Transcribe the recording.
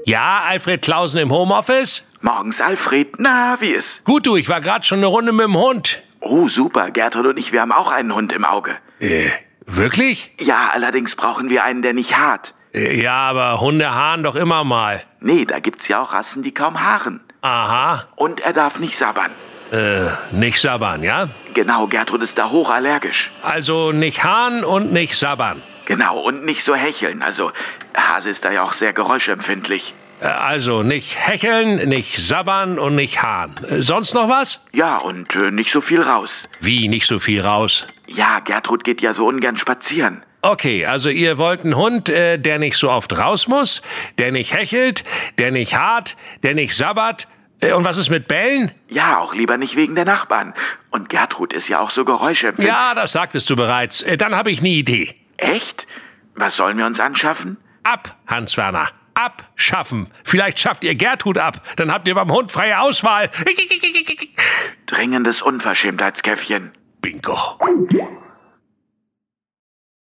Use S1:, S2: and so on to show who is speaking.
S1: Ja, Alfred Klausen im Homeoffice?
S2: Morgens, Alfred. Na, wie ist?
S1: Gut, du, ich war gerade schon eine Runde mit dem Hund.
S2: Oh, super. Gertrud und ich, wir haben auch einen Hund im Auge.
S1: Wirklich?
S2: Ja, allerdings brauchen wir einen, der nicht haart.
S1: Ja, aber Hunde haaren doch immer mal.
S2: Nee, da gibt's ja auch Rassen, die kaum haaren.
S1: Aha.
S2: Und er darf nicht sabbern.
S1: Nicht sabbern, ja?
S2: Genau, Gertrud ist da hochallergisch.
S1: Also nicht haaren und nicht sabbern.
S2: Genau, und nicht so hecheln. Also, Hase ist da ja auch sehr geräuschempfindlich.
S1: Also nicht hecheln, nicht sabbern und nicht haaren. Sonst noch was?
S2: Ja, und nicht so viel raus.
S1: Wie nicht so viel raus?
S2: Ja, Gertrud geht ja so ungern spazieren.
S1: Okay, also ihr wollt einen Hund, der nicht so oft raus muss, der nicht hechelt, der nicht haart, der nicht sabbert. Und was ist mit Bällen?
S2: Ja, auch lieber nicht wegen der Nachbarn. Und Gertrud ist ja auch so geräuschempfindlich.
S1: Ja, das sagtest du bereits. Dann habe ich eine Idee.
S2: Echt? Was sollen wir uns anschaffen?
S1: Ab, Hans-Werner. Abschaffen. Vielleicht schafft ihr Gertrud ab. Dann habt ihr beim Hund freie Auswahl.
S2: Dringendes Unverschämtheitskäffchen.
S1: Bingo.